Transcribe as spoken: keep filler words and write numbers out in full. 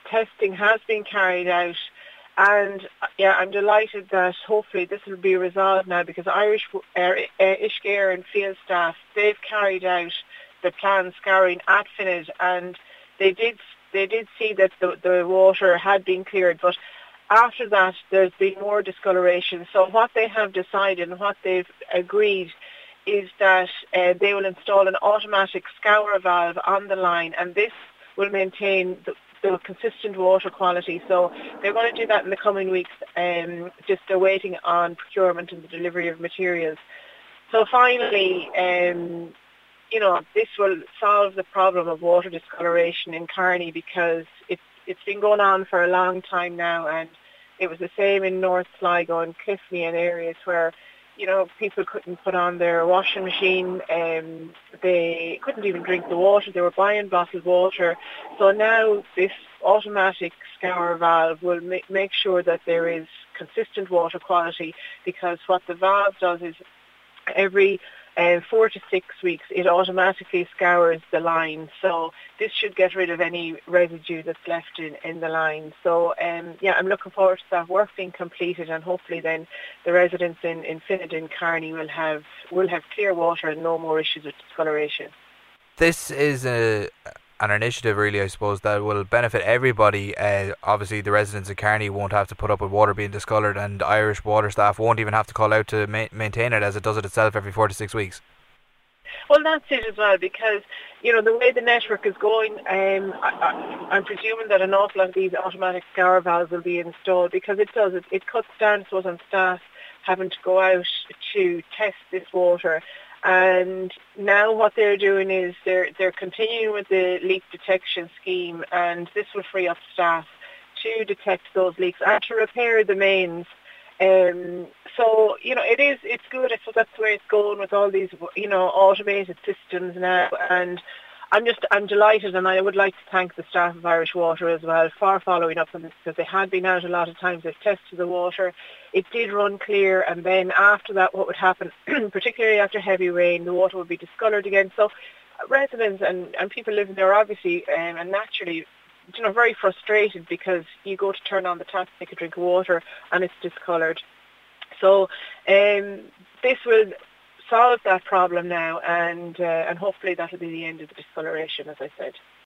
testing has been carried out, and uh, yeah, I'm delighted that hopefully this will be resolved now, because Irish uh, uh, Uisce and field staff, they've carried out the planned scouring at Finid, and they did they did see that the, the water had been cleared, but after that there's been more discoloration. So what they have decided and what they've agreed is that uh, they will install an automatic scour valve on the line, and this will maintain the, the consistent water quality. So they're going to do that in the coming weeks, um, just they're waiting on procurement and the delivery of materials. So finally, um, you know, this will solve the problem of water discoloration in Kearney, because it's it's been going on for a long time now, and it was the same in North Sligo and Cliffney and areas where, you know, people couldn't put on their washing machine, um, they couldn't even drink the water, they were buying bottled water. So now this automatic scour valve will ma- make sure that there is consistent water quality, because what the valve does is every uh, four to six weeks it automatically scours the line. So this should get rid of any residue that's left in, in the line. So um, yeah, I'm looking forward to that work being completed, and hopefully then the residents in, in Finid and Kearney will have will have clear water and no more issues with discoloration. This is a an initiative, really, I suppose, that will benefit everybody. Uh, obviously, the residents of Kearney won't have to put up with water being discoloured, and Irish water staff won't even have to call out to ma- maintain it, as it does it itself every four to six weeks. Well, that's it as well, because, you know, the way the network is going, um, I, I, I'm presuming that an awful lot of these automatic scour valves will be installed, because it does, it, it cuts down, I suppose, on staff having to go out to test this water. And now what they're doing is they're they're continuing with the leak detection scheme, and this will free up staff to detect those leaks and to repair the mains. Um, so, you know, it is, it's good. I suppose that's the way it's going with all these, you know, automated systems now. And I'm just, I'm delighted, and I would like to thank the staff of Irish Water as well for following up on this, because they had been out a lot of times. They've tested the water. It did run clear, and then after that, what would happen, particularly after heavy rain, the water would be discoloured again. So residents and, and people living there obviously, um, and naturally, you know, very frustrated, because you go to turn on the tap to take a drink of water and it's discoloured. So um, this will solve that problem now, and uh, and hopefully that will be the end of the discoloration, as I said.